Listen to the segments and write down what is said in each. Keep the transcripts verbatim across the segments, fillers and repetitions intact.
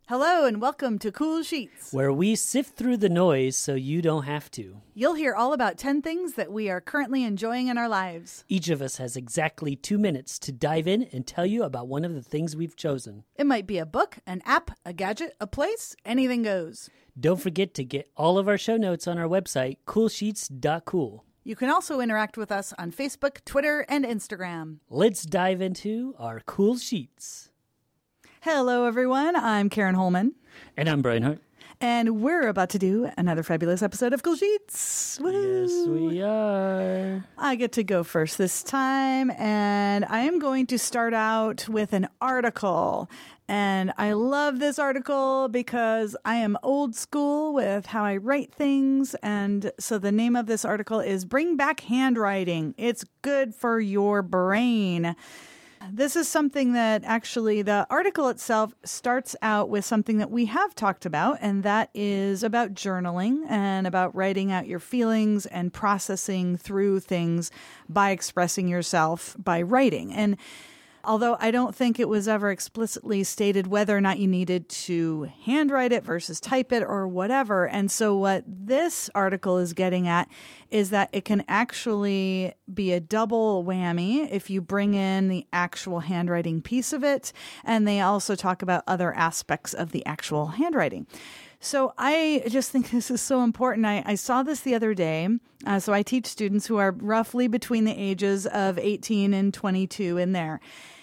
Hello and welcome to Cool Sheets, where we sift through the noise so you don't have to. You'll hear all about ten things that we are currently enjoying in our lives. Each of us has exactly two minutes to dive in and tell you about one of the things we've chosen. It might be a book, an app, a gadget, a place, anything goes. Don't forget to get all of our show notes on our website, cool sheets dot cool. You can also interact with us on Facebook, Twitter, and Instagram. Let's dive into our Cool Sheets. Hello, everyone. I'm Karen Holman. And I'm Brian Hart. And we're about to do another fabulous episode of Cool Sheets. Woo! Yes, we are. I get to go first this time, and I am going to start out with an article. And I love this article because I am old school with how I write things. And so the name of this article is Bring Back Handwriting. It's good for your brain. This is something that actually the article itself starts out with something that we have talked about, and that is about journaling and about writing out your feelings and processing through things by expressing yourself by writing. And although I don't think it was ever explicitly stated whether or not you needed to handwrite it versus type it or whatever. And so what this article is getting at is that it can actually be a double whammy if you bring in the actual handwriting piece of it. And they also talk about other aspects of the actual handwriting. So I just think this is so important. I, I saw this the other day. Uh, so I teach students who are roughly between the ages of eighteen and twenty-two in there.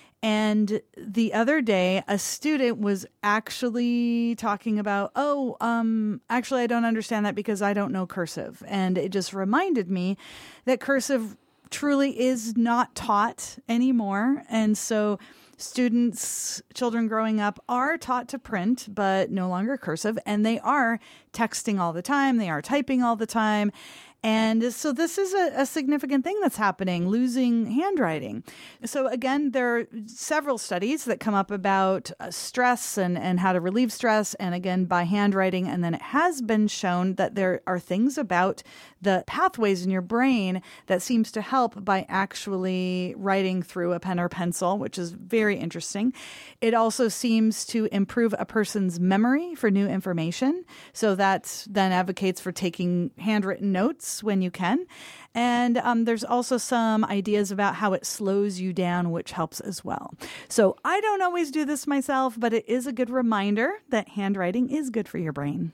And the other day, a student was actually talking about, oh, um, actually, I don't understand that because I don't know cursive. And it just reminded me that cursive truly is not taught anymore. And so students, children growing up are taught to print, but no longer cursive. And they are texting all the time. They are typing all the time. And so this is a, a significant thing that's happening, losing handwriting. So again, there are several studies that come up about uh, stress and, and how to relieve stress, and again, by handwriting. And then it has been shown that there are things about the pathways in your brain that seems to help by actually writing through a pen or pencil, which is very interesting. It also seems to improve a person's memory for new information. So that then advocates for taking handwritten notes when you can. And um, there's also some ideas about how it slows you down, which helps as well. So I don't always do this myself, but it is a good reminder that handwriting is good for your brain.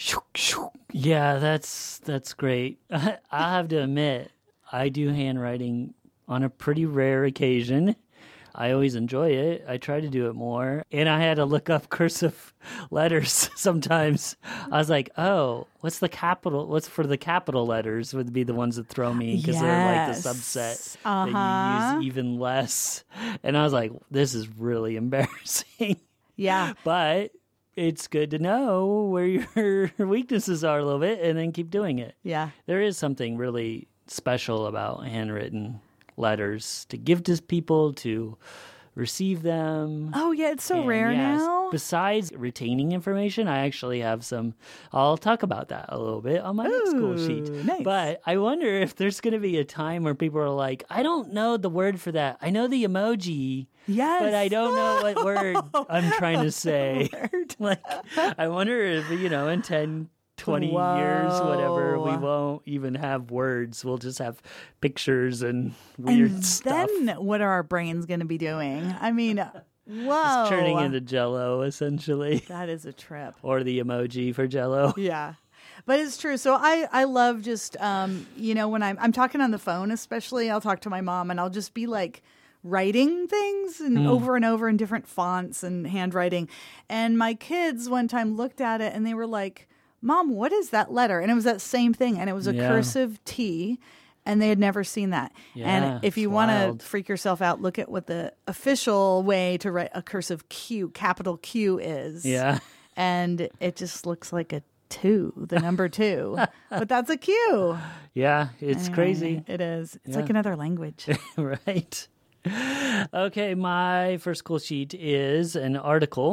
Yeah, that's that's great. I have to admit, I do handwriting on a pretty rare occasion. I always enjoy it. I try to do it more. And I had to look up cursive letters sometimes. I was like, oh, what's the capital? What's for the capital letters would be the ones that throw me because yes. they're like the subset uh-huh. that you use even less. And I was like, this is really embarrassing. Yeah. But it's good to know where your weaknesses are a little bit and then keep doing it. Yeah. There is something really special about handwritten letters to give to people, to receive them. Oh, yeah, it's so and rare yes, now. Besides retaining information, I actually have some, I'll talk about that a little bit on my Ooh, next Cool Sheet. Nice. But I wonder if there's going to be a time where people are like, I don't know the word for that. I know the emoji. Yes. But I don't know what word I'm trying to say. Like, I wonder if, you know, in ten, twenty Whoa. years, whatever, we won't even have words. We'll just have pictures and weird and stuff. Then what are our brains going to be doing? I mean, whoa. It's turning into Jell-O, essentially. That is a trip. Or the emoji for Jell-O. Yeah. But it's true. So I, I love just, um, you know, when I'm, I'm talking on the phone, especially, I'll talk to my mom and I'll just be like writing things and mm. over and over in different fonts and handwriting. And my kids one time looked at it and they were like, Mom, what is that letter? And it was that same thing. And it was a yeah. cursive T. And they had never seen that. Yeah, and if you want to freak yourself out, look at what the official way to write a cursive Q, capital Q is. Yeah. And it just looks like a two, the number two. But that's a Q. Yeah, it's anyway, crazy. It is. It's yeah. like another language. Right. Okay, my first Cool Sheet is an article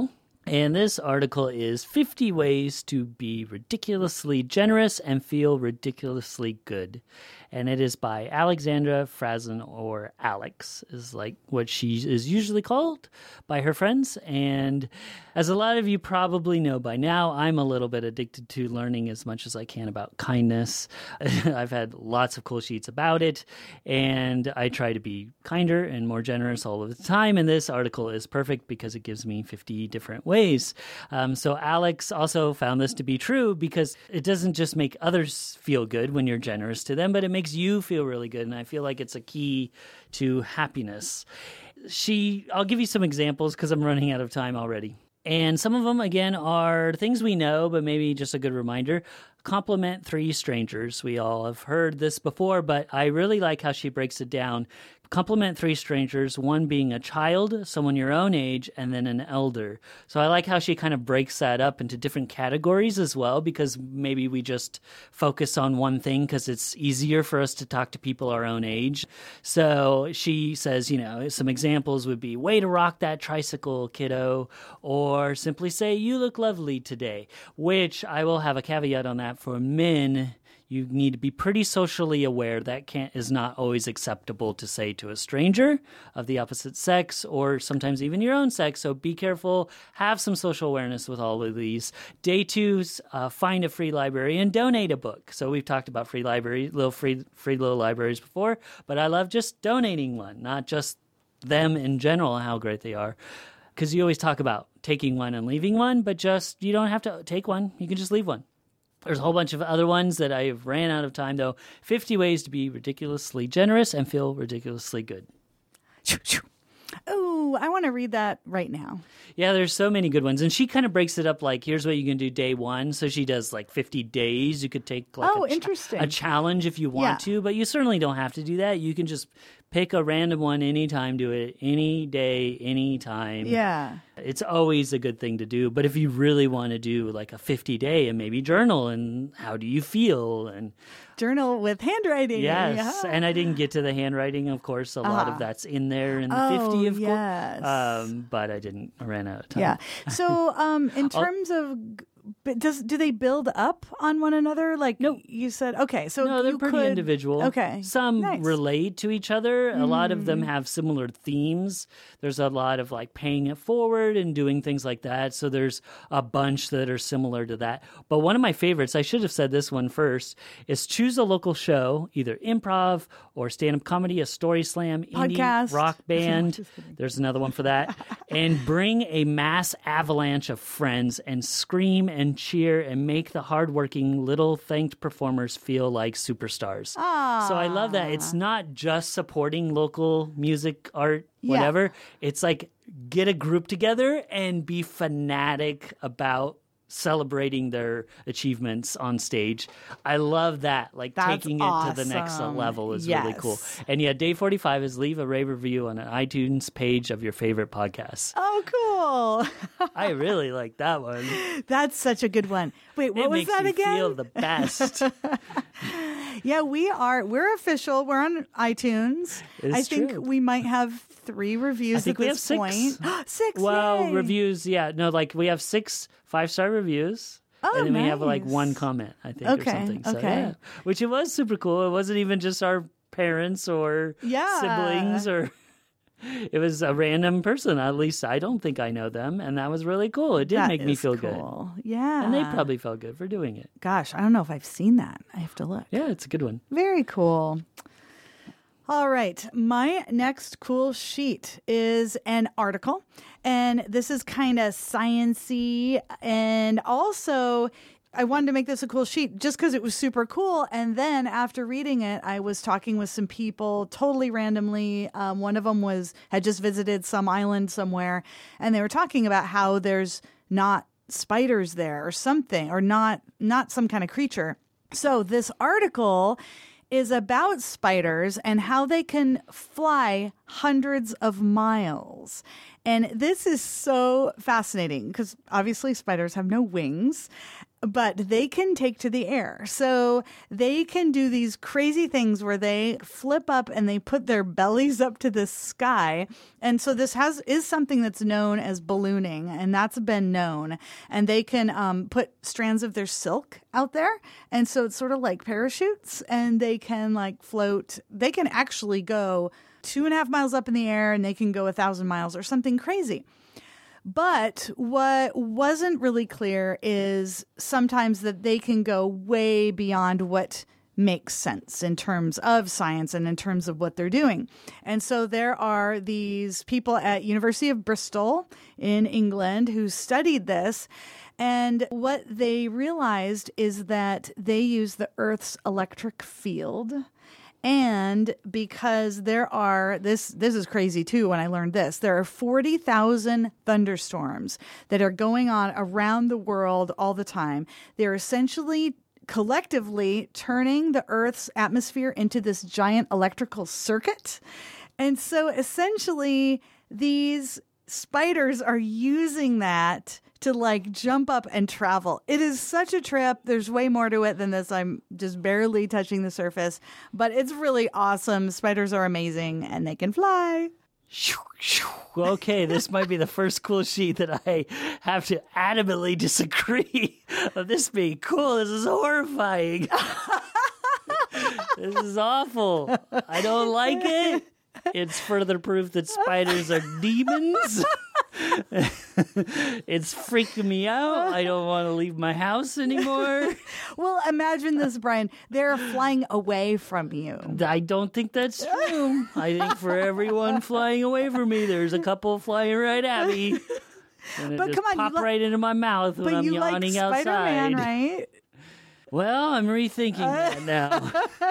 And this article is fifty Ways to Be Ridiculously Generous and Feel Ridiculously Good. And it is by Alexandra Frazen, or Alex, is like what she is usually called by her friends. And as a lot of you probably know by now, I'm a little bit addicted to learning as much as I can about kindness. I've had lots of cool sheets about it, and I try to be kinder and more generous all of the time. And this article is perfect because it gives me fifty different ways. Um, so Alex also found this to be true because it doesn't just make others feel good when you're generous to them, but it makes you feel really good. And I feel like it's a key to happiness. She, I'll give you some examples because I'm running out of time already. And some of them, again, are things we know, but maybe just a good reminder. Compliment three strangers. We all have heard this before, but I really like how she breaks it down. Compliment three strangers, one being a child, someone your own age, and then an elder. So I like how she kind of breaks that up into different categories as well, because maybe we just focus on one thing because it's easier for us to talk to people our own age. So she says, you know, some examples would be, way to rock that tricycle, kiddo, or simply say, you look lovely today, which I will have a caveat on that for men. You need to be pretty socially aware that can't is not always acceptable to say to a stranger of the opposite sex or sometimes even your own sex. So be careful. Have some social awareness with all of these. Day two, uh, find a free library and donate a book. So we've talked about free library, little free, free little libraries before, but I love just donating one, not just them in general, how great they are. Because you always talk about taking one and leaving one, but just, you don't have to take one. You can just leave one. There's a whole bunch of other ones that I've ran out of time, though. fifty Ways to Be Ridiculously Generous and Feel Ridiculously Good. Oh, I want to read that right now. Yeah, there's so many good ones. And she kind of breaks it up like, here's what you can do day one. So she does like fifty days. You could take like oh, a, cha- interesting. a challenge if you want Yeah. to, but you certainly don't have to do that. You can just pick a random one anytime, do it any day, anytime. Yeah. It's always a good thing to do. But if you really want to do like a fifty day and maybe journal and how do you feel and Journal with handwriting. yes, Yeah. and I didn't get to the handwriting, of course. A lot Ah. of that's in there in the Oh, fifty, of yes. course. Um, but I didn't, I ran out of time. Yeah. So, um, in terms of, but does do they build up on one another? Like Nope. you said, okay. So No, they're you pretty could, individual. Okay. Some Nice. relate to each other. A lot of them have similar themes. There's a lot of like paying it forward and doing things like that. So there's a bunch that are similar to that. But one of my favorites, I should have said this one first, is choose a local show, either improv or stand-up comedy, a story slam, Podcast. indie, rock band. Just kidding. There's another one for that. And bring a mass avalanche of friends and scream and cheer and make the hardworking little thanked performers feel like superstars. Ah. So I love that. It's not just supporting local music, art, Yeah. whatever. It's like get a group together and be fanatic about celebrating their achievements on stage. I love that. Like That's taking it to the next awesome. level is really cool. Yes. And yeah, day forty-five is leave a rave review on an iTunes page of your favorite podcast. Oh, cool. I really like that one. That's such a good one. Wait, what it was makes that you again? feel the best. Yeah, we are. We're official. We're on iTunes. It's I think true. we might have three reviews I think at we have this six. point. Six. Well, yay. reviews, yeah. No, like we have six five-star reviews. Oh, and then we have like nice. one comment, I think, Okay, or something. So, okay. yeah. Which it was super cool. It wasn't even just our parents or Yeah. siblings or it was a random person. At least I don't think I know them. And that was really cool. It did That make me is feel good. cool. Yeah. And they probably felt good for doing it. Gosh, I don't know if I've seen that. I have to look. Yeah, it's a good one. Very cool. All right. My next cool sheet is an article. And this is kind of science-y. And also, I wanted to make this a cool sheet just because it was super cool. And then after reading it, I was talking with some people totally randomly. Um, one of them was had just visited some island somewhere. And they were talking about how there's not spiders there or something, or not not some kind of creature. So this article is about spiders and how they can fly hundreds of miles. And this is so fascinating because obviously spiders have no wings. but they can take to the air. So they can do these crazy things where they flip up and they put their bellies up to the sky. And so this has is something that's known as ballooning, and that's been known. And they can um, put strands of their silk out there. And so it's sort of like parachutes, and they can like float. They can actually go two and a half miles up in the air, and they can go a thousand miles or something crazy. But what wasn't really clear is sometimes that they can go way beyond what makes sense in terms of science and in terms of what they're doing. And so there are these people at University of Bristol in England who studied this. And what they realized is that they use the Earth's electric field. And because there are, this this is crazy too when I learned this, there are forty thousand thunderstorms that are going on around the world all the time. They're essentially collectively turning the Earth's atmosphere into this giant electrical circuit. And so essentially these spiders are using that to like jump up and travel. It is such a trip. There's way more to it than this. I'm just barely touching the surface, but it's really awesome. Spiders are amazing and they can fly. Okay, this might be the first cool sheet that I have to adamantly disagree of this being cool. This is horrifying. This is awful. I don't like it. It's further proof that spiders are demons. It's freaking me out. I don't want to leave my house anymore. Well, imagine this, Brian. They're flying away from you. I don't think that's true. I think for everyone flying away from me, there's a couple flying right at me. And it But just come on, pop you li- right into my mouth when But I'm you like yawning Spider-Man, outside. right? Well, I'm rethinking that now.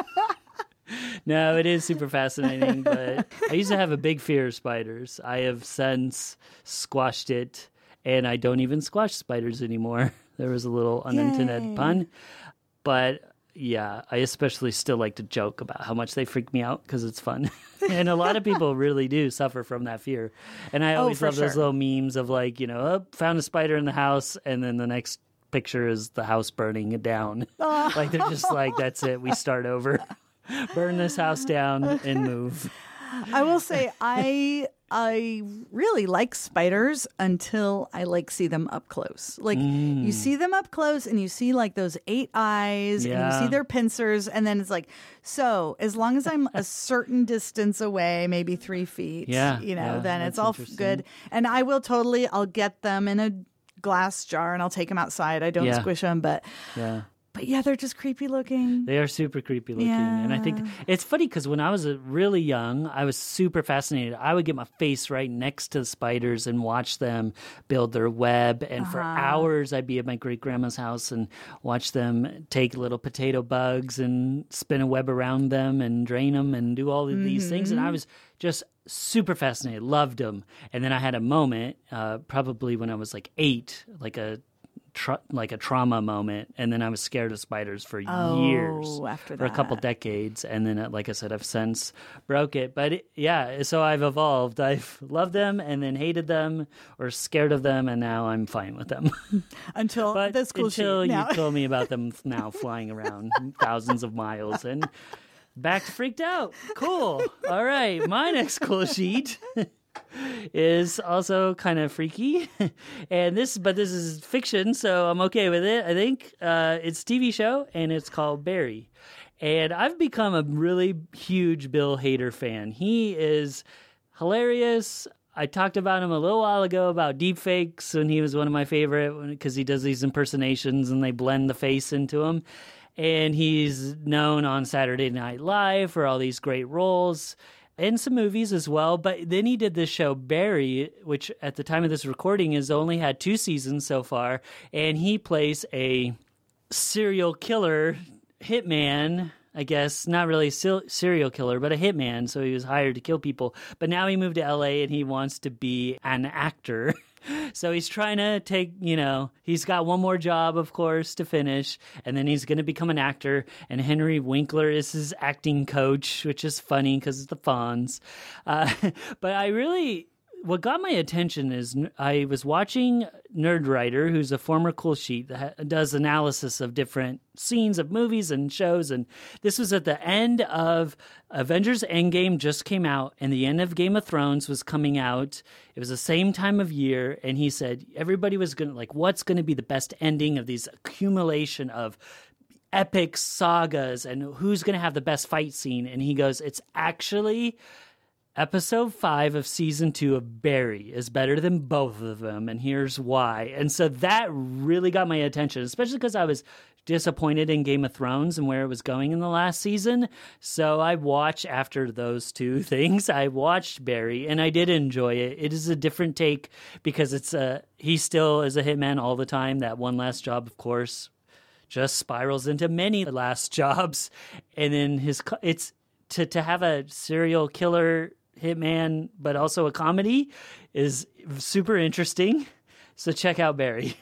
No, it is super fascinating, but I used to have a big fear of spiders. I have since squashed it, and I don't even squash spiders anymore. There was a little unintended Yay. pun. But yeah, I especially still like to joke about how much they freak me out because it's fun. And a lot of people really do suffer from that fear. And I Oh, always for love those sure. little memes of like, you know, oh, found a spider in the house, and then the next picture is the house burning it down. Like they're just like, that's it, we start over. Burn this house down and move. I will say I I really like spiders until I like see them up close. Like Mm. you see them up close and you see like those eight eyes and you Yeah. see their pincers, and then it's like, so as long as I'm a certain distance away, maybe three feet, Yeah, you know, yeah, then that's it's all f- interesting. good. And I will totally, I'll get them in a glass jar and I'll take them outside. I don't Yeah. squish them, but Yeah. but yeah, they're just creepy looking. They are super creepy looking. And I think Yeah. it's funny because when I was uh, really young, I was super fascinated. I would get my face right next to the spiders and watch them build their web. And for Uh-huh. hours, I'd be at my great grandma's house and watch them take little potato bugs and spin a web around them and drain them and do all of these things. And I Mm-hmm. was just super fascinated, loved them. And then I had a moment, uh, probably when I was like eight, like a Tra- like a trauma moment, and then I was scared of spiders for Oh, years, after for a couple that. decades, and then, uh, like I said, I've since broke it. But it, yeah, so I've evolved. I've loved them, and then hated them, or scared of them, and now I'm fine with them. Until But this cool until sheet. you Now- told me about them now flying around thousands of miles, and back to freaked out. Cool. All right, my next cool sheet is also kind of freaky, and this but this is fiction, so I'm okay with it. I think uh, it's a T V show, and it's called Barry, and I've become a really huge Bill Hader fan. He is hilarious. I talked about him a little while ago about deepfakes, and he was one of my favorite because he does these impersonations and they blend the face into him. And he's known on Saturday Night Live for all these great roles. In some movies as well, but then he did this show Barry, which at the time of this recording has only had two seasons so far, and he plays a serial killer hitman, I guess, not really a serial killer, but a hitman, so he was hired to kill people, but now he moved to L A and he wants to be an actor. So he's trying to take, you know, he's got one more job, of course, to finish, and then he's going to become an actor. And Henry Winkler is his acting coach, which is funny because it's the Fonz. Uh, but I really what got my attention is I was watching Nerdwriter, who's a former Cool Sheet that does analysis of different scenes of movies and shows. And this was at the end of Avengers Endgame just came out, and the end of Game of Thrones was coming out. It was the same time of year. And he said, everybody was going to like, what's going to be the best ending of these accumulation of epic sagas and who's going to have the best fight scene? And he goes, it's actually episode five of season two of Barry is better than both of them, and here's why. And so that really got my attention, especially because I was disappointed in Game of Thrones and where it was going in the last season. So I watched after those two things. I watched Barry, and I did enjoy it. It is a different take because it's a he still is a hitman all the time. That one last job, of course, just spirals into many last jobs, and then his it's to to have a serial killer hitman, but also a comedy is super interesting. So check out Barry.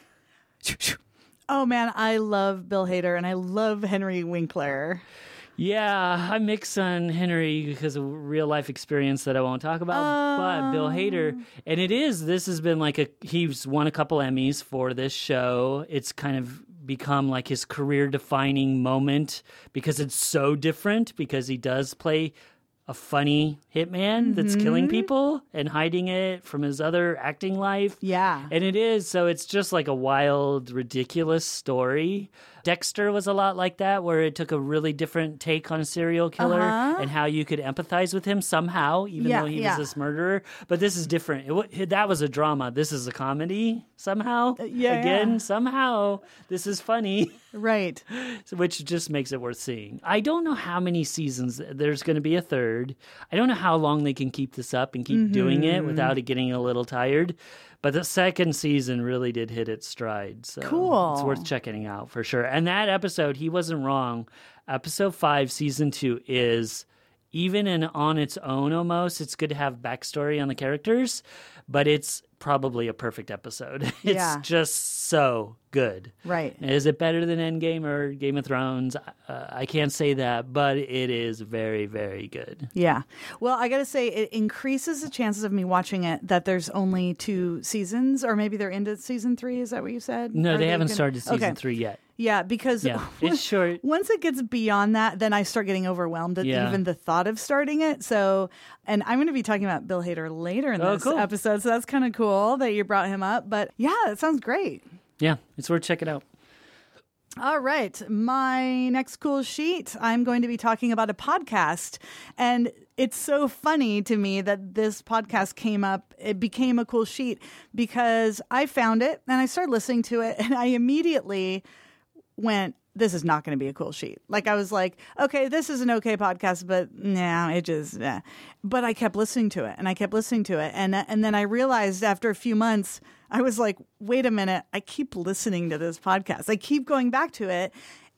Oh man, I love Bill Hader and I love Henry Winkler. Yeah, I mix on Henry because of real life experience that I won't talk about, um... but Bill Hader, and it is, this has been like a, he's won a couple Emmys for this show. It's kind of become like his career defining moment because it's so different, because he does play a funny hitman that's mm-hmm. killing people and hiding it from his other acting life. Yeah. And it is, so it's just like a wild, ridiculous story. Dexter was a lot like that, where it took a really different take on a serial killer uh-huh. and how you could empathize with him somehow, even yeah, though he yeah. was this murderer. But this is different. It, that was a drama. This is a comedy somehow. Uh, yeah, Again, yeah. somehow this is funny. Right. Which just makes it worth seeing. I don't know how many seasons. There's going to be a third. I don't know how long they can keep this up and keep mm-hmm. doing it without it getting a little tired. But the second season really did hit its stride. So cool. It's worth checking out for sure. And that episode, he wasn't wrong. Episode five, season two is, even in on its own almost, it's good to have backstory on the characters, but it's probably a perfect episode. It's yeah. just so good. Right. Is it better than Endgame or Game of Thrones? Uh, I can't say that, but it is very, very good. Yeah. Well, I got to say, it increases the chances of me watching it that there's only two seasons, or maybe they're into season three. Is that what you said? No, Are they, they haven't gonna... started season okay. three yet. Yeah, because yeah, it's short. Once it gets beyond that, then I start getting overwhelmed at yeah. even the thought of starting it. So, and I'm going to be talking about Bill Hader later in oh, this cool. episode, so that's kind of cool that you brought him up. But yeah, it sounds great. Yeah, it's worth checking out. All right, my next cool sheet, I'm going to be talking about a podcast, and it's so funny to me that this podcast came up, it became a cool sheet, because I found it, and I started listening to it, and I immediately went, this is not going to be a cool sheet. Like, I was like, okay, this is an okay podcast, but nah, it just, nah. But I kept listening to it, and I kept listening to it, and and then I realized after a few months, I was like, wait a minute, I keep listening to this podcast. I keep going back to it,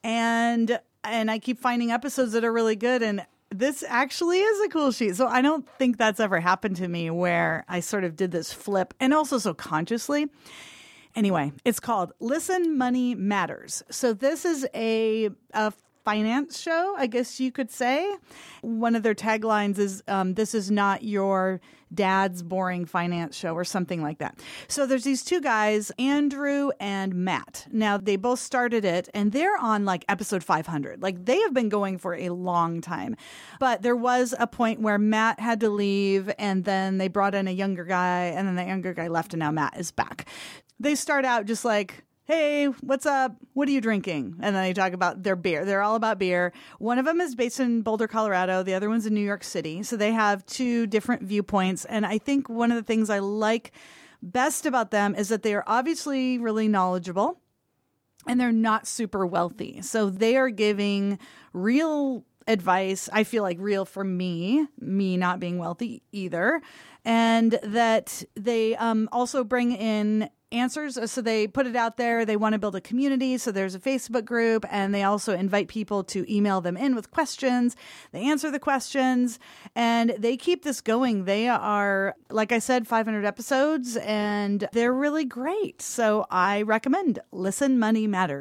and and I keep finding episodes that are really good, and this actually is a cool sheet. So I don't think that's ever happened to me where I sort of did this flip, and also so consciously. Anyway, it's called Listen Money Matters. So this is a, a finance show, I guess you could say. One of their taglines is, um, this is not your dad's boring finance show, or something like that. So there's these two guys, Andrew and Matt. Now, they both started it, and they're on like episode five hundred. Like, they have been going for a long time. But there was a point where Matt had to leave, and then they brought in a younger guy, and then the younger guy left, and now Matt is back. They start out just like, hey, what's up? What are you drinking? And then they talk about their beer. They're all about beer. One of them is based in Boulder, Colorado. The other one's in New York City. So they have two different viewpoints. And I think one of the things I like best about them is that they are obviously really knowledgeable, and they're not super wealthy. So they are giving real advice. I feel like real for me, me not being wealthy either. And that they um, also bring in answers. So they put it out there. They want to build a community. So there's a Facebook group, and they also invite people to email them in with questions. They answer the questions, and they keep this going. They are, like I said, five hundred episodes, and they're really great. So I recommend Listen Money Matters.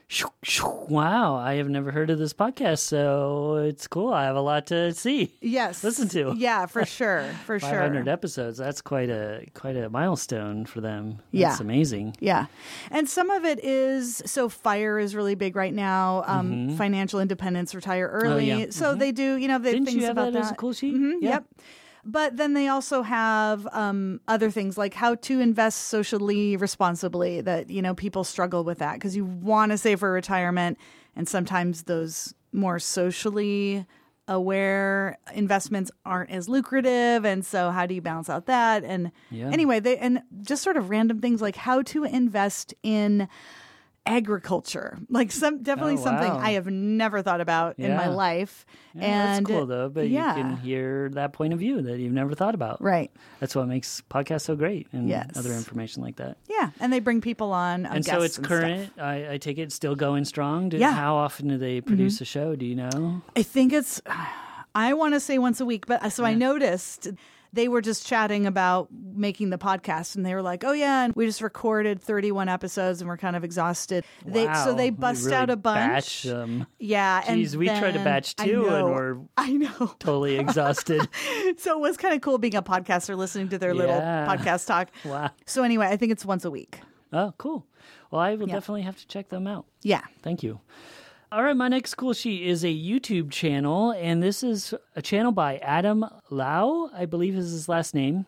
Wow, I have never heard of this podcast, so it's cool. I have a lot to see. Yes. Listen to. Yeah, for sure. For five hundred sure. episodes. That's quite a quite a milestone for them. Yeah. That's amazing. Yeah. And some of it is, so FIRE is really big right now. Um, Mm-hmm. Financial independence, retire early. Oh, yeah. So they do, you know, they Didn't things you have about that as a cool sheet? Mhm, Yeah. Yep. But then they also have um, other things like how to invest socially responsibly that, you know, people struggle with that because you want to save for retirement. And sometimes those more socially aware investments aren't as lucrative. And so how do you balance out that? And Yeah. anyway, they and just sort of random things like how to invest in agriculture, like some definitely Oh, something wow. I have never thought about in my Yeah. life. Yeah, and that's cool though, but yeah. you can hear that point of view that you've never thought about. Right. That's what makes podcasts so great and Yes. other information like that. Yeah, and they bring people on, uh, And so guests it's and current. stuff. I, I take it still going strong. Do, Yeah. How often do they produce a show? Do you know? I think it's, I want to say once a week, but so I noticed they were just chatting about making the podcast, and they were like, "Oh yeah, and we just recorded thirty-one episodes, and we're kind of exhausted." They so Wow. they We bust really out a bunch. Batch them. Yeah, and Jeez, we tried to then- batch I too, and know, we're I know. totally exhausted. So it was kind of cool being a podcaster, listening to their little Yeah. podcast talk. Wow. So anyway, I think it's once a week. Oh, cool. Well, I will Yeah. definitely have to check them out. Yeah. Thank you. All right, my next cool sheet is a YouTube channel, and this is a channel by Adam Lau, I believe is his last name,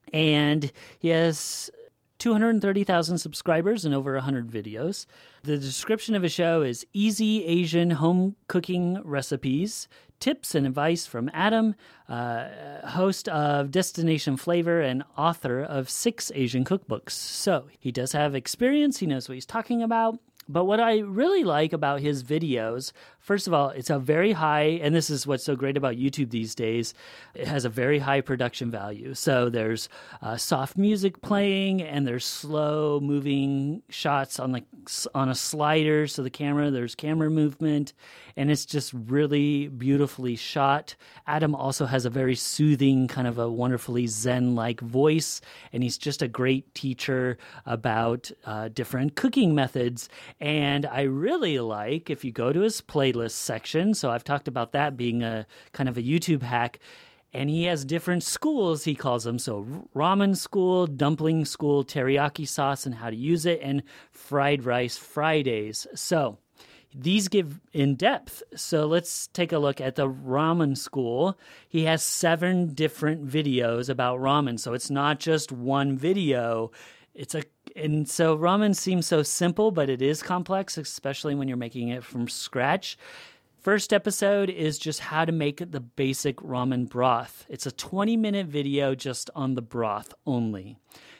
and he has two hundred thirty thousand subscribers and over one hundred videos. The description of his show is Easy Asian Home Cooking Recipes, Tips and Advice from Adam, uh, host of Destination Flavor and author of six Asian cookbooks. So he does have experience, he knows what he's talking about. But what I really like about his videos, first of all, it's a very high, and this is what's so great about YouTube these days, it has a very high production value. So there's uh, soft music playing, and there's slow moving shots on like on a slider. So the camera, there's camera movement, and it's just really beautifully shot. Adam also has a very soothing, kind of a wonderfully Zen-like voice, and he's just a great teacher about uh, different cooking methods. And I really like, if you go to his playlist section, so I've talked about that being a kind of a YouTube hack, and he has different schools, he calls them. So ramen school, dumpling school, teriyaki sauce and how to use it, and fried rice Fridays. So these give in depth. So let's take a look at the ramen school. He has seven different videos about ramen. So it's not just one video. It's a and so ramen seems so simple, but it is complex, especially when you're making it from scratch. First episode is just how to make the basic ramen broth. It's a twenty minute video just on the broth only.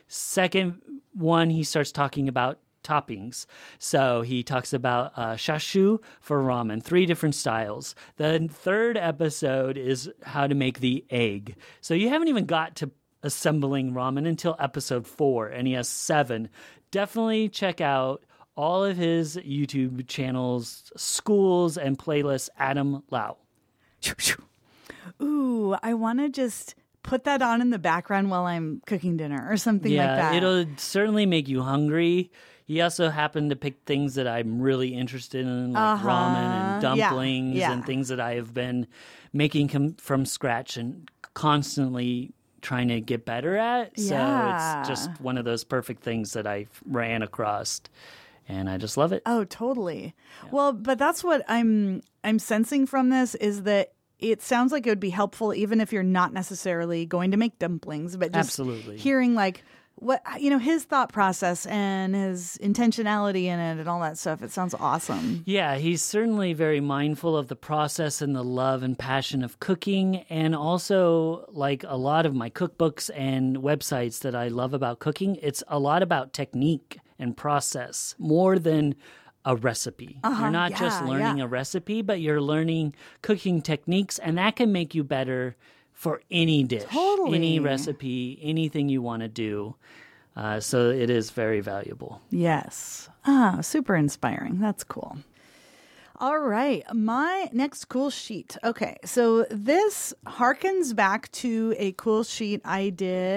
Second one, he starts talking about toppings. So he talks about uh, chashu for ramen, three different styles. The third episode is how to make the egg. So you haven't even got to assembling ramen until episode four, and he has seven. Definitely check out all of his YouTube channels, schools, and playlists, Adam Lau. Ooh, I want to just put that on in the background while I'm cooking dinner or something yeah, like that. it'll certainly make you hungry. He also happened to pick things that I'm really interested in, like Uh-huh. ramen and Yeah, dumplings yeah. and things that I have been making com- from scratch and constantly trying to get better at. So Yeah. it's just one of those perfect things that I ran across, and I just love it. Oh, totally. Well, but that's what I'm I'm sensing from this is that it sounds like it would be helpful even if you're not necessarily going to make dumplings, but just Absolutely. hearing like what you know his thought process and his intentionality in it and all that stuff. It sounds awesome. Yeah, he's certainly very mindful of the process and the love and passion of cooking. And also, like a lot of my cookbooks and websites that I love about cooking, it's a lot about technique and process more than a recipe. Uh-huh, You're not just yeah, learning yeah. a recipe, but you're learning cooking techniques, and that can make you better for any dish, Totally. any recipe, anything you want to do. Uh, so it is very valuable. Yes. Ah, super inspiring. That's cool. All right. My next cool sheet. Okay. So this harkens back to a cool sheet I did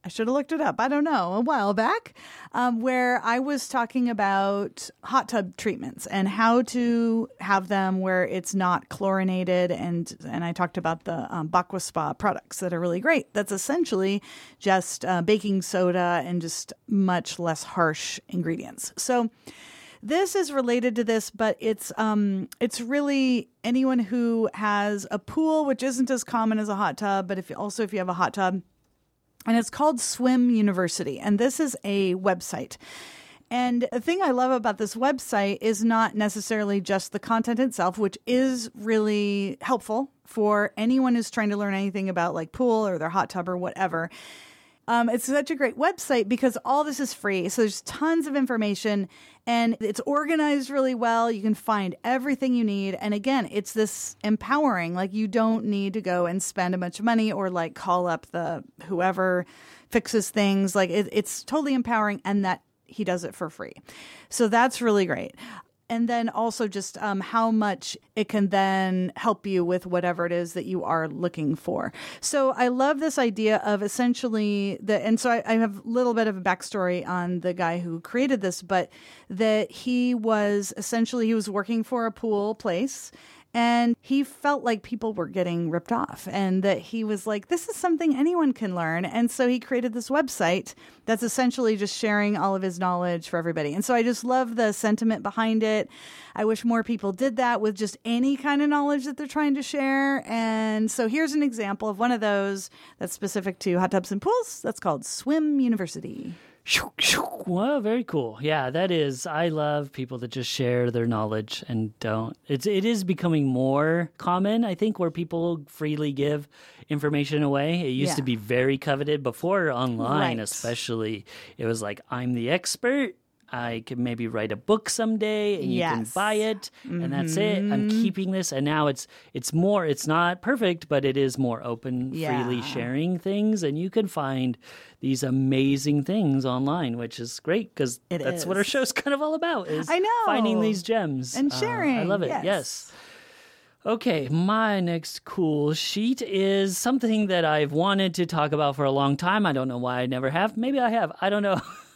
I should have looked it up. I don't know, a while back, um, where I was talking about hot tub treatments and how to have them where it's not chlorinated. And, and I talked about the um, Bakwa Spa products that are really great. That's essentially just uh, baking soda and just much less harsh ingredients. So this is related to this, but it's um, it's really anyone who has a pool, which isn't as common as a hot tub, but if also if you have a hot tub. And it's called Swim University. And this is a website. And the thing I love about this website is not necessarily just the content itself, which is really helpful for anyone who's trying to learn anything about like pool or their hot tub or whatever. Um, it's such a great website because all this is free. So there's tons of information and it's organized really well. You can find everything you need. And again, it's this empowering, like you don't need to go and spend a bunch of money or like call up the whoever fixes things. Like it, it's totally empowering and that he does it for free. So that's really great. And then also just um, how much it can then help you with whatever it is that you are looking for. So I love this idea of essentially the, and so I, I have a little bit of a backstory on the guy who created this, but that he was essentially, he was working for a pool place. And he felt like people were getting ripped off and that he was like, this is something anyone can learn. And so he created this website that's essentially just sharing all of his knowledge for everybody. And so I just love the sentiment behind it. I wish more people did that with just any kind of knowledge that they're trying to share. And so here's an example of one of those that's specific to hot tubs and pools. That's called Swim University. Well, very cool. Yeah, that is. I love people that just share their knowledge and don't. It's it is becoming more common, I think, where people freely give information away. It used yeah. to be very coveted before online, right. especially. It was like, I'm the expert. I can maybe write a book someday and yes. you can buy it and mm-hmm. that's it. I'm keeping this. And now it's it's more, it's not perfect, but it is more open, yeah. freely sharing things. And you can find these amazing things online, which is great because that's is. what our show's kind of all about is I know. finding these gems. And sharing. Uh, I love it. Yes. yes. Okay, my next cool sheet is something that I've wanted to talk about for a long time. I don't know why I never have. Maybe I have. I don't know.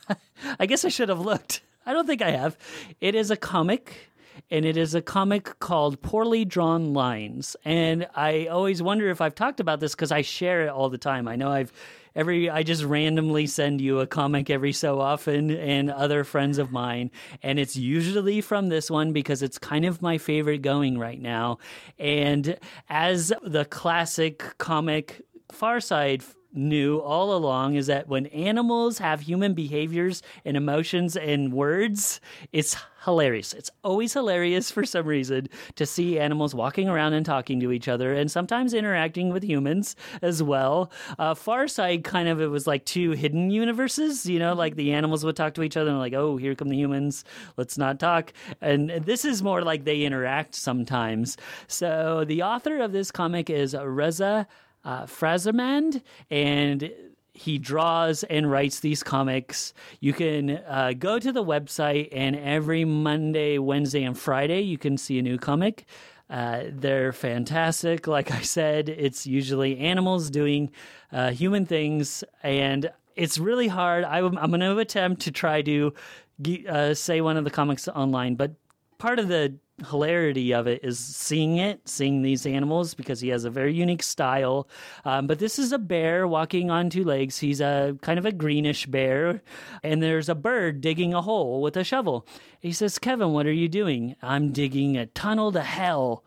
I guess I should have looked. I don't think I have. It is a comic, and it is a comic called Poorly Drawn Lines. And I always wonder if I've talked about this because I share it all the time. I know I've every I just randomly send you a comic every so often and other friends of mine. And it's usually from this one because it's kind of my favorite going right now. And as the classic comic Far Side knew all along is that when animals have human behaviors and emotions and words, it's hilarious. It's always hilarious for some reason to see animals walking around and talking to each other and sometimes interacting with humans as well. Uh, Far Side kind of, it was like two hidden universes, you know, like the animals would talk to each other and like, oh, here come the humans. Let's not talk. And this is more like they interact sometimes. So the author of this comic is Reza Uh, Frazarmand, and he draws and writes these comics. You can uh, go to the website, and every Monday, Wednesday, and Friday, you can see a new comic. Uh, they're fantastic. Like I said, it's usually animals doing uh, human things, and it's really hard. I, I'm going to attempt to try to uh, say one of the comics online, but part of the hilarity of it is seeing it, seeing these animals, because he has a very unique style. Um, but this is a bear walking on two legs. He's a kind of a greenish bear, and there's a bird digging a hole with a shovel. He says, Kevin, what are you doing? I'm digging a tunnel to hell.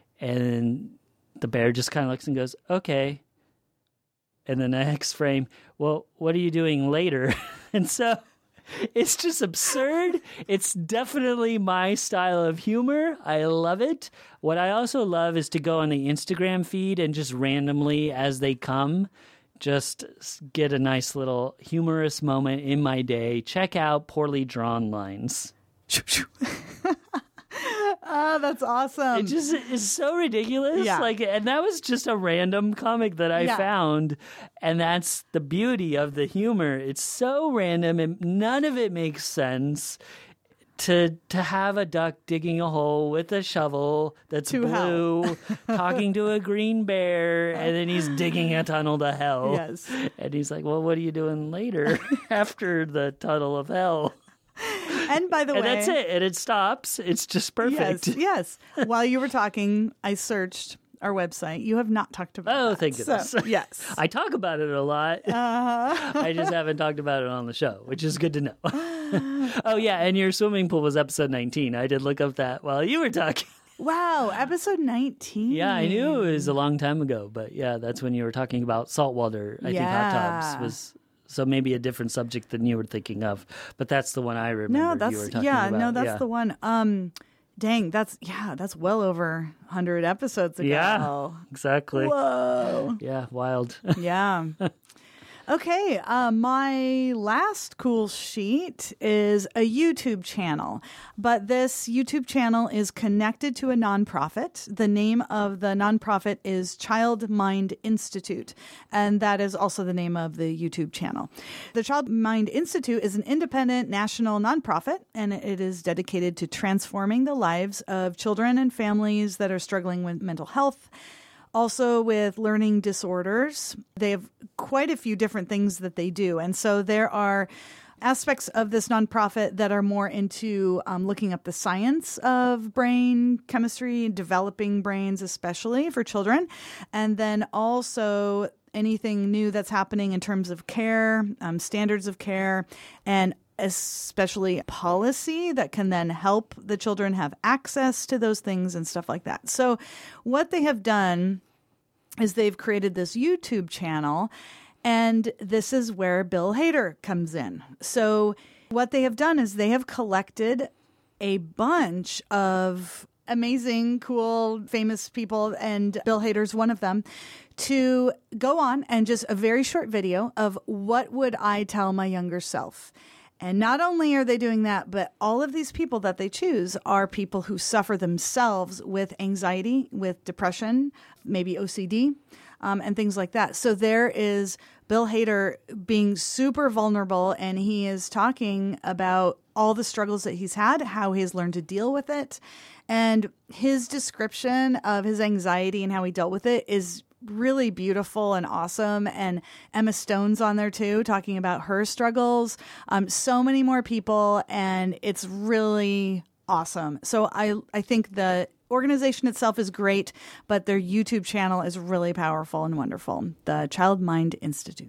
And the bear just kind of looks and goes, okay. And then the next frame, well, what are you doing later? And so it's just absurd. It's definitely my style of humor. I love it. What I also love is to go on the Instagram feed and just randomly, as they come, just get a nice little humorous moment in my day. Check out Poorly Drawn Lines. Oh, that's awesome. It just is so ridiculous. Yeah. Like, and that was just a random comic that I yeah. found. And that's the beauty of the humor. It's so random and none of it makes sense. to to have a duck digging a hole with a shovel that's To blue, talking to a green bear, and then he's digging a tunnel to hell. Yes. And he's like, well, what are you doing later after the tunnel of hell? And by the And way, that's it. And it stops. It's just perfect. Yes, yes. While you were talking, I searched our website. You have not talked about Oh, that. thank goodness. So, yes. I talk about it a lot. Uh-huh. I just haven't talked about it on the show, which is good to know. Oh, yeah. And your swimming pool was episode nineteen. I did look up that while you were talking. Wow, episode nineteen. Yeah, I knew it was a long time ago. But yeah, that's when you were talking about saltwater. I think hot tubs Yeah. was... So maybe a different subject than you were thinking of. But that's the one I remember No, you were that's talking yeah, about. no, that's yeah. the one. Um dang, that's yeah, that's well over one hundred episodes ago. Yeah, exactly. Whoa. Yeah, wild. Yeah. Okay, uh, my last cool sheet is a YouTube channel, but this YouTube channel is connected to a nonprofit. The name of the nonprofit is Child Mind Institute, and that is also the name of the YouTube channel. The Child Mind Institute is an independent national nonprofit, and it is dedicated to transforming the lives of children and families that are struggling with mental health. Also with learning disorders. They have quite a few different things that they do. And so there are aspects of this nonprofit that are more into um, looking up the science of brain chemistry, developing brains, especially for children. And then also anything new that's happening in terms of care, um, standards of care, and especially policy that can then help the children have access to those things and stuff like that. So what they have done is they've created this YouTube channel, and this is where Bill Hader comes in. So what they have done is they have collected a bunch of amazing, cool, famous people, and Bill Hader's one of them, to go on and just a very short video of what would I tell my younger self. And not only are they doing that, but all of these people that they choose are people who suffer themselves with anxiety, with depression, maybe O C D, um, and things like that. So there is Bill Hader being super vulnerable, and he is talking about all the struggles that he's had, how he has learned to deal with it. And his description of his anxiety and how he dealt with it is really beautiful and awesome. And Emma Stone's on there too, talking about her struggles. Um, so many more people, and it's really awesome. So I, I think the organization itself is great, but their YouTube channel is really powerful and wonderful. The Child Mind Institute.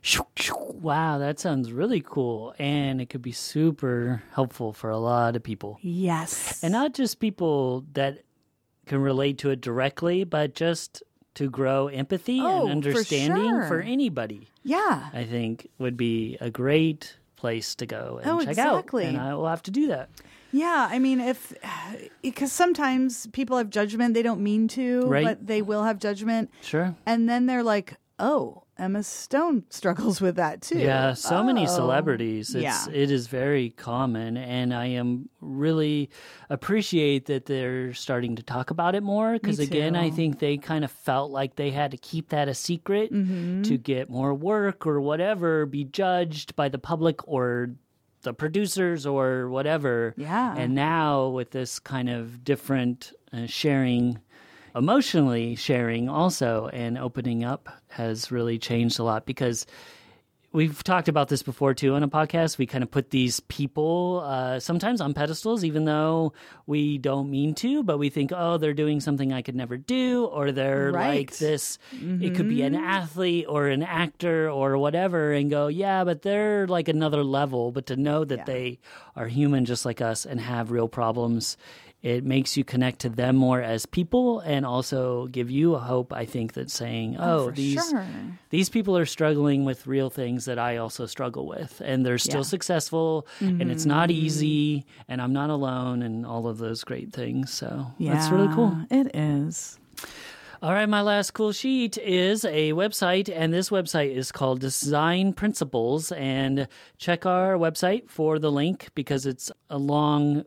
Wow, that sounds really cool. And it could be super helpful for a lot of people. Yes. And not just people that can relate to it directly, but just to grow empathy Oh, and understanding for for, sure. anybody, Yeah. I think would be a great place to go and Oh, check exactly. out. And I will have to do that. Yeah, I mean, if because sometimes people have judgment, they don't mean to, Right. but they will have judgment. Sure. And then they're like, oh, Emma Stone struggles with that too. Yeah, so many Oh. celebrities. It's Yeah. it is very common, and I am really appreciate that they're starting to talk about it more because again, I too. think they kind of felt like they had to keep that a secret Mm-hmm. to get more work or whatever, be judged by the public or the producers or whatever. Yeah. And now with this kind of different uh, sharing, emotionally sharing also, and opening up has really changed a lot because we've talked about this before too on a podcast. We kind of put these people uh, sometimes on pedestals, even though we don't mean to, but we think, oh, they're doing something I could never do, or they're Right. like this. It could be an athlete or an actor or whatever, and go, yeah, but they're like another level. But to know that Yeah. they are human just like us and have real problems, it makes you connect to them more as people, and also give you a hope, I think, that saying, oh, for these sure. these people are struggling with real things that I also struggle with, and they're still Yeah. successful, and it's not easy, and I'm not alone, and all of those great things. So that's really cool. It is. All right, my last cool sheet is a website, and this website is called Design Principles, and check our website for the link because it's a long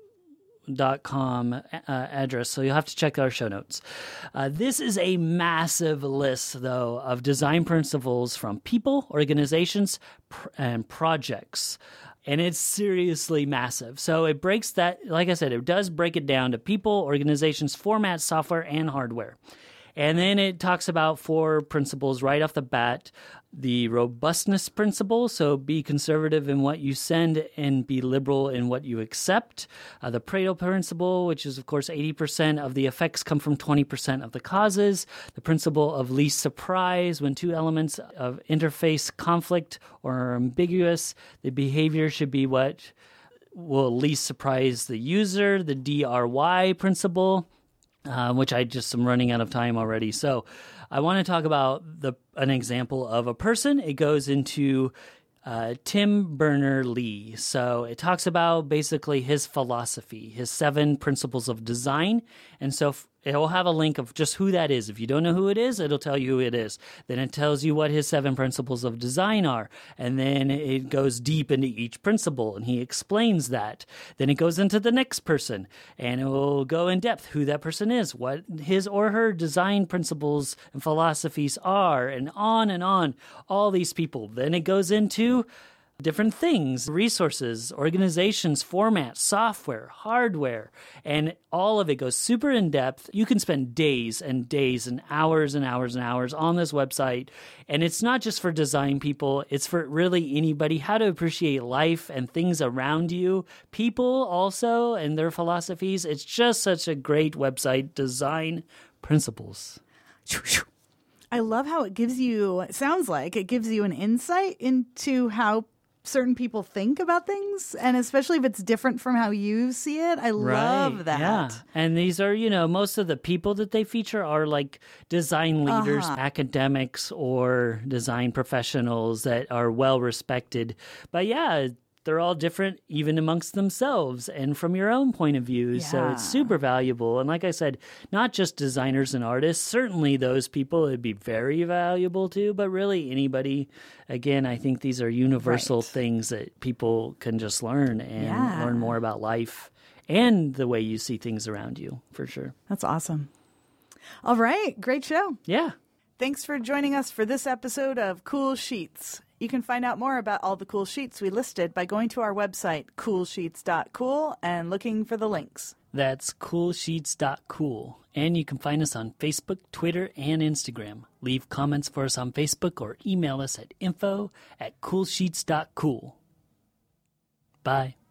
dot com uh, address, so you'll have to check our show notes. Uh, this is a massive list, though, of design principles from people, organizations, pr- and projects. And it's seriously massive. So it breaks that, like I said, it does break it down to people, organizations, formats, software, and hardware. And then it talks about four principles right off the bat. The robustness principle, so be conservative in what you send and be liberal in what you accept. Uh, the Pareto principle, which is, of course, eighty percent of the effects come from twenty percent of the causes. The principle of least surprise, when two elements of interface conflict or are ambiguous, the behavior should be what will least surprise the user. The D R Y principle, Uh, which I just am running out of time already. So I want to talk about the an example of a person. It goes into uh, Tim Berners-Lee. So it talks about basically his philosophy, his seven principles of design. And so f- it will have a link of just who that is. If you don't know who it is, it'll tell you who it is. Then it tells you what his seven principles of design are. And then it goes deep into each principle, and he explains that. Then it goes into the next person, and it will go in depth who that person is, what his or her design principles and philosophies are, and on and on, all these people. Then it goes into different things, resources, organizations, formats, software, hardware, and all of it goes super in depth. You can spend days and days and hours and hours and hours on this website. And it's not just for design people, it's for really anybody, how to appreciate life and things around you, people also and their philosophies. It's just such a great website, Design Principles. I love how it gives you, it sounds like it gives you an insight into how certain people think about things, and especially if it's different from how you see it. I Right, love that. Yeah. And these are, you know, most of the people that they feature are like design leaders, Uh-huh. academics, or design professionals that are well respected. But yeah, they're all different even amongst themselves and from your own point of view. So it's Yeah. super valuable. And like I said, not just designers and artists, certainly those people would be very valuable too, but really anybody. Again, I think these are universal Right. things that people can just learn and Yeah. learn more about life and the way you see things around you, for sure. That's awesome. All right. Great show. Yeah. Thanks for joining us for this episode of Cool Sheets. You can find out more about all the cool sheets we listed by going to our website, cool sheets dot cool, and looking for the links. That's cool sheets dot cool. And you can find us on Facebook, Twitter, and Instagram. Leave comments for us on Facebook or email us at info at cool sheets dot cool. Bye.